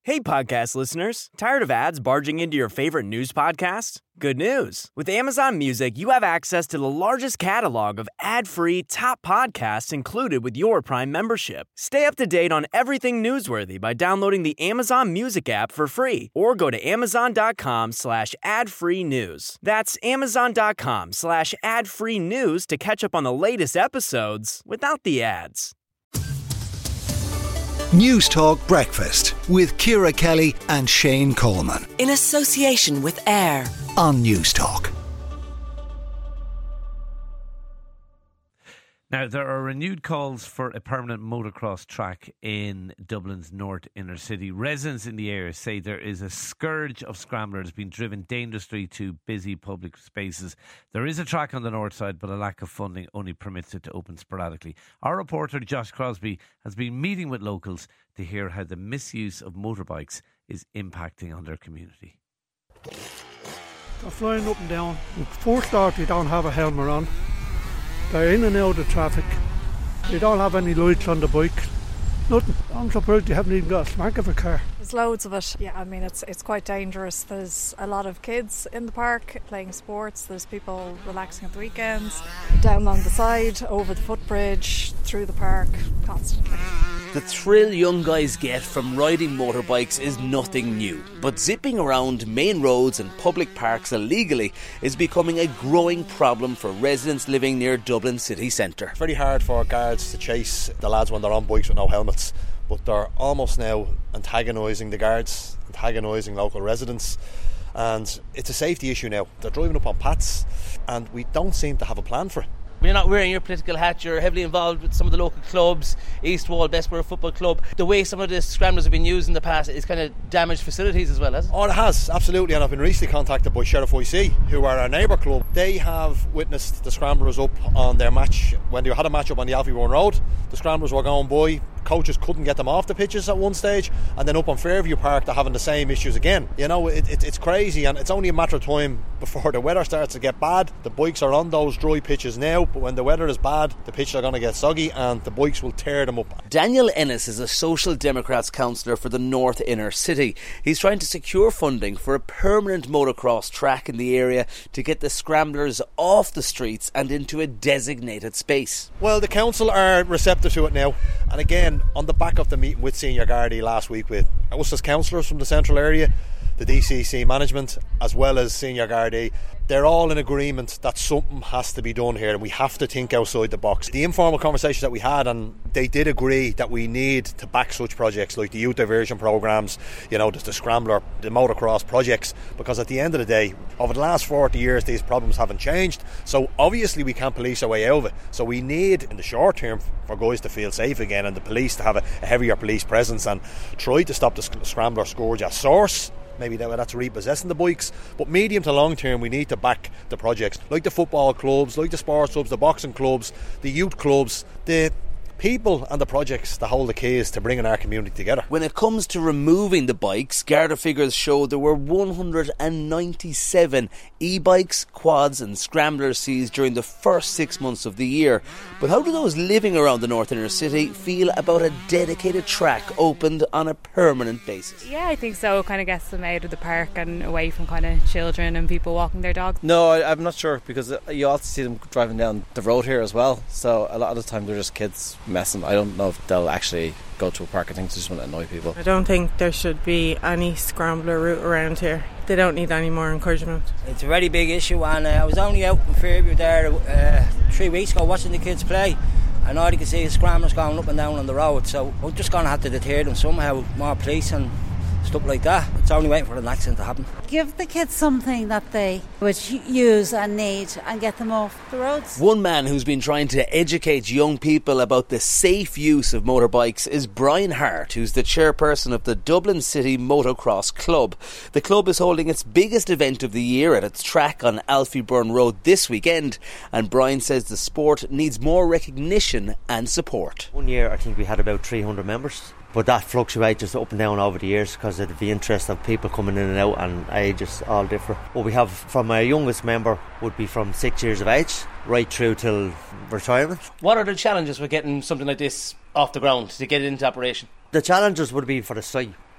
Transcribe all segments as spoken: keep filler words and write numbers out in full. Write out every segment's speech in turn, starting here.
Hey, podcast listeners. Tired of ads barging into your favorite news podcast? Good news. With Amazon Music, you have access to the largest catalog of ad-free top podcasts included with your Prime membership. Stay up to date on everything newsworthy by downloading the Amazon Music app for free or go to amazon.com slash ad-free news. That's amazon.com slash ad-free news to catch up on the latest episodes without the ads. News Talk Breakfast with Ciara Kelly and Shane Coleman. In association with AIR on News Talk. Now, there are renewed calls for a permanent motocross track in Dublin's north inner city. Residents in the area say there is a scourge of scramblers being driven dangerously to busy public spaces. There is a track on the north side, but a lack of funding only permits it to open sporadically. Our reporter, Josh Crosby, has been meeting with locals to hear how the misuse of motorbikes is impacting on their community. They're flying up and down. First off, they don't have a helmet on. They're in and out of traffic. They don't have any lights on the bike. Nothing. I'm surprised they haven't even got a smack of a car. There's loads of it. Yeah, I mean, it's it's quite dangerous. There's a lot of kids in the park playing sports. There's people relaxing at the weekends. Down along the side, over the footbridge, through the park, constantly. The thrill young guys get from riding motorbikes is nothing new, but zipping around main roads and public parks illegally is becoming a growing problem for residents living near Dublin city centre. It's very hard for guards to chase the lads when they're on bikes with no helmets, but they're almost now antagonising the guards, antagonising local residents, and it's a safety issue now. They're driving up on paths and we don't seem to have a plan for it. You're not wearing your political hat, you're heavily involved with some of the local clubs, East Wall, Bestborough Football Club. The way some of the scramblers have been used in the past is kind of damaged facilities as well, hasn't it? Oh, it has, absolutely, and I've been recently contacted by Sheriff I C, who are our neighbour club. They have witnessed the scramblers up on their match. When they had a match up on the Alfie Bourne Road, the scramblers were going by, coaches couldn't get them off the pitches at one stage, and then up on Fairview Park they're having the same issues again. You know, it, it, it's crazy, and it's only a matter of time before the weather starts to get bad. The bikes are on those dry pitches now, but when the weather is bad, the pitches are going to get soggy and the bikes will tear them up. Daniel Ennis is a Social Democrats councillor for the North Inner City. He's trying to secure funding for a permanent motocross track in the area to get the scramblers off the streets and into a designated space. Well, the council are receptive to it now, and again, on the back of the meeting with Senior Gardaí last week with us as councillors from the central area, the D C C management as well as Senior Gardaí, they're all in agreement that something has to be done here and we have to think outside the box. The informal conversations that we had, and they did agree that we need to back such projects like the youth diversion programmes, you know, the, the scrambler, the motocross projects, because at the end of the day, over the last forty years these problems haven't changed, so obviously we can't police our way out of it. So we need in the short term for guys to feel safe again and the police to have a, a heavier police presence and try to stop the scrambler scourge at source. Maybe that's repossessing the bikes, but medium to long term we need to back the projects like the football clubs, like the sports clubs, the boxing clubs, the youth clubs, the people and the projects that hold the keys to bringing our community together. When it comes to removing the bikes, Garda figures show there were one hundred ninety-seven e-bikes, quads and scramblers seized during the first six months of the year. But how do those living around the North Inner City feel about a dedicated track opened on a permanent basis? Yeah, I think so. It kind of gets them out of the park and away from kind of children and people walking their dogs. No, I, I'm not sure, because you also see them driving down the road here as well, so a lot of the time they're just kids messing. I don't know if they'll actually go to a park. I think they just want to annoy people. I don't think there should be any scrambler route around here. They don't need any more encouragement. It's a very big issue, and uh, I was only out in Fairview there uh, three weeks ago watching the kids play, and all you can see is scramblers going up and down on the road, so we're just going to have to deter them somehow, more police and stuff like that. It's only waiting for an accident to happen. Give the kids something that they would use and need and get them off the roads. One man who's been trying to educate young people about the safe use of motorbikes is Brian Hart, who's the chairperson of the Dublin City Motocross Club. The club is holding its biggest event of the year at its track on Alfie Bourne Road this weekend, and Brian says the sport needs more recognition and support. One year I think we had about three hundred members, but that fluctuates just up and down over the years because of the interest of people coming in and out, and ages all different. What we have from our youngest member would be from six years of age right through till retirement. What are the challenges with getting something like this off the ground to get it into operation? The challenges would be for the site,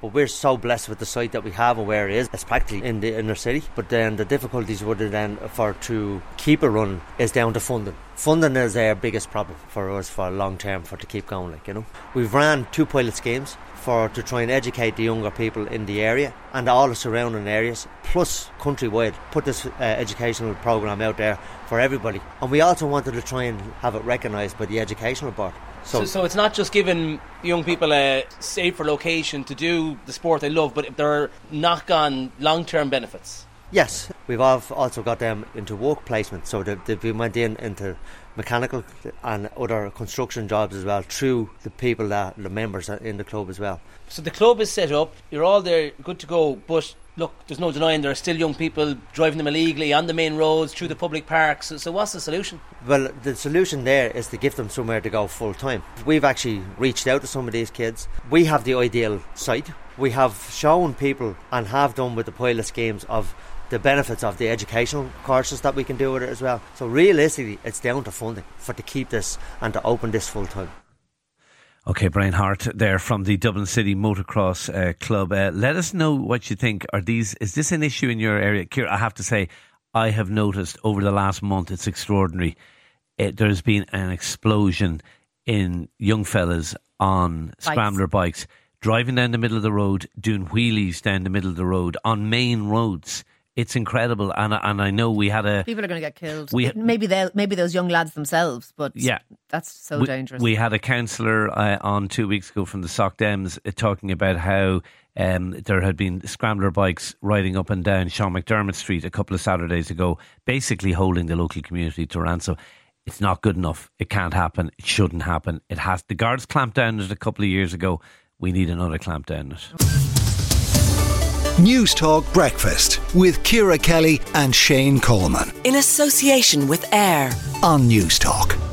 But we're so blessed with the site that we have and where it is. It's practically in the inner city. But then the difficulties would then for to keep it running is down to funding. Funding is our biggest problem for us for long term for to keep going. Like you know, we've ran two pilot schemes for to try and educate the younger people in the area and all the surrounding areas, plus countrywide, put this uh, educational programme out there for everybody. And we also wanted to try and have it recognised by the educational board. So, so, so it's not just giving young people a safer location to do the sport they love, but there are knock-on long-term benefits. Yes, we've also got them into work placement, so they've, they've went in into mechanical and other construction jobs as well through the people that the members are in the club as well. So the club is set up, you're all there, good to go, but look, there's no denying there are still young people driving them illegally on the main roads, through the public parks. So, so what's the solution? Well, the solution there is to give them somewhere to go full time. We've actually reached out to some of these kids. We have the ideal site. We have shown people and have done with the pilot schemes of the benefits of the educational courses that we can do with it as well. So realistically, it's down to funding for to keep this and to open this full time. Okay, Brian Hart there from the Dublin City Motocross uh, Club. Uh, let us know what you think. Are these? Is this an issue in your area? Ciara, I have to say, I have noticed over the last month, it's extraordinary. It, there's been an explosion in young fellas on bikes. Scrambler bikes, driving down the middle of the road, doing wheelies down the middle of the road on main roads. It's incredible, and and I know we had a people are going to get killed. We, maybe they maybe those young lads themselves, but yeah, that's so we, dangerous. We had a councillor uh, on two weeks ago from the Soc Dems uh, talking about how um, there had been scrambler bikes riding up and down Sean McDermott Street a couple of Saturdays ago, basically holding the local community to ransom. It's not good enough. It can't happen. It shouldn't happen. It has. The guards clamped down on it a couple of years ago. We need another clamp down on it. News Talk Breakfast with Ciara Kelly and Shane Coleman. In association with AIR on News Talk.